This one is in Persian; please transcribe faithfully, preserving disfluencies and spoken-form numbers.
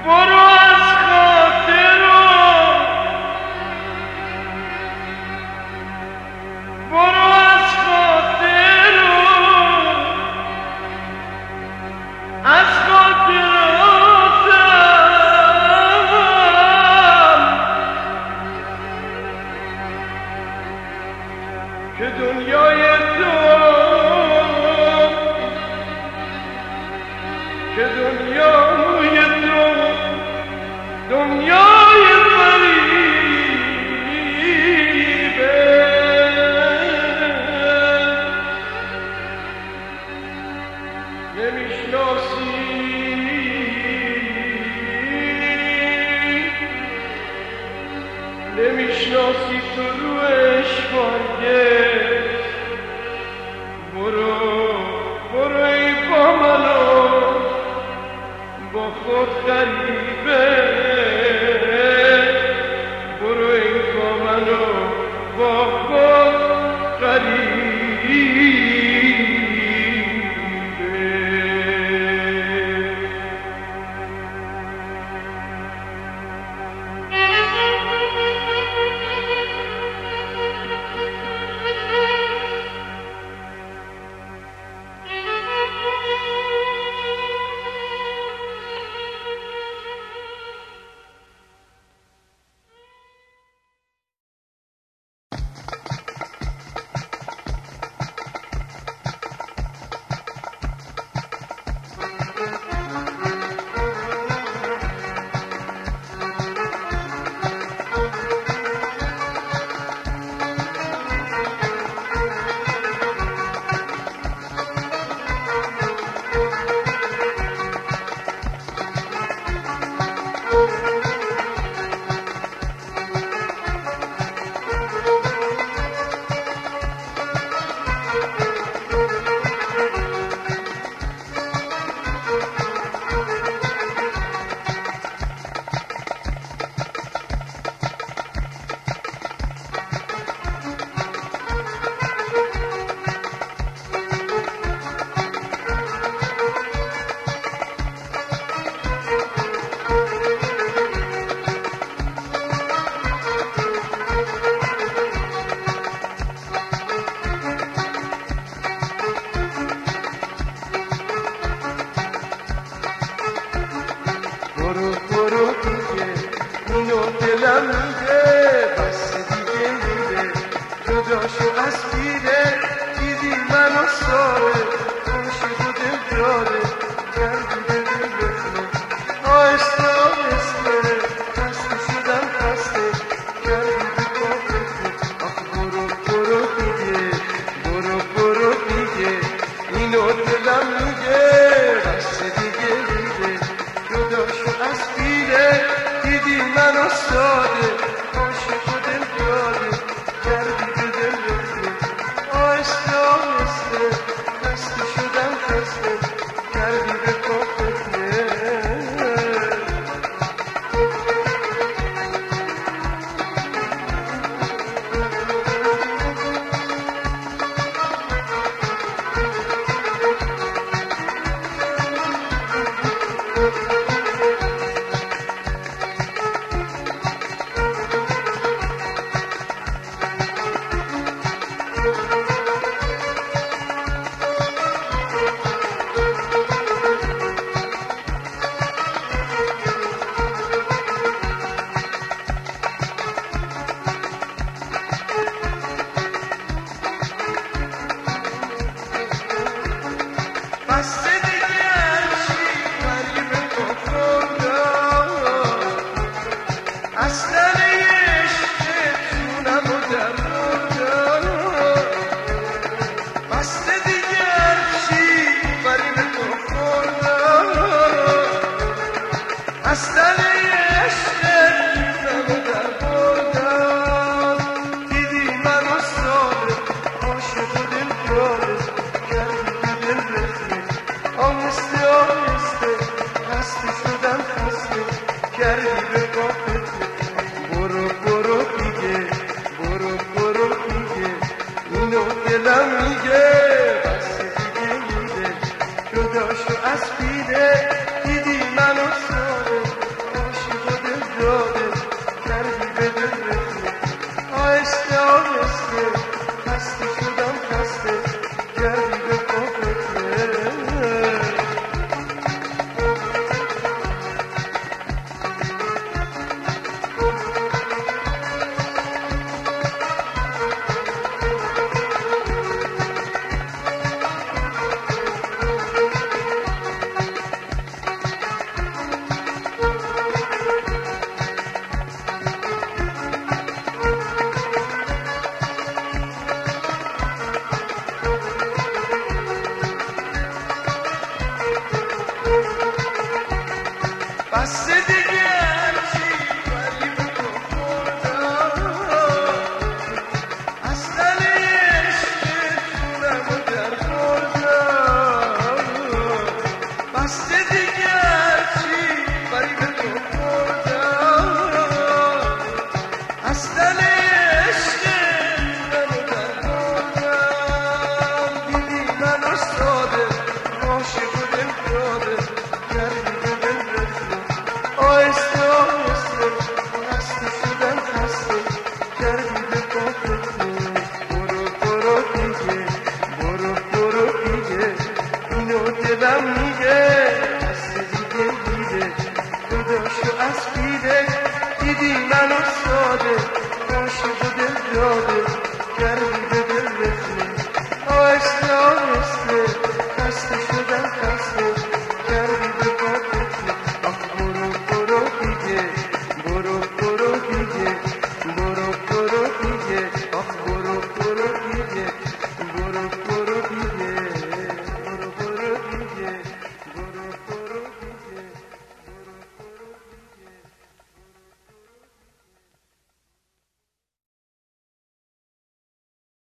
نمیشناسی تو روش فایده برو برو ای با منو با خود غریبه برو ای با منو با خود غریبه دیگر چی فریب تو خوردم از دل عشق جونم در خوردم بسته دیگر چی فریب تو خوردم از دل عشق جونم در خوردم دیدی من استاده عاشق و دل داده کردی به دل رفته آهسته آهسته خسته شدم خسته کردی به پا فتنه برو برو دیگه برو برو دیگه اینو دلم میگه خسته دیگه دیگه جداشو از پیده دیدی منو ساده عاشق و دل داده کردی به دل رفته آهسته آهسته خسته شدم خسته کردی به پا فتنه آخ برو برو دیگه برو برو دیگه برو برو دیگه آخ برو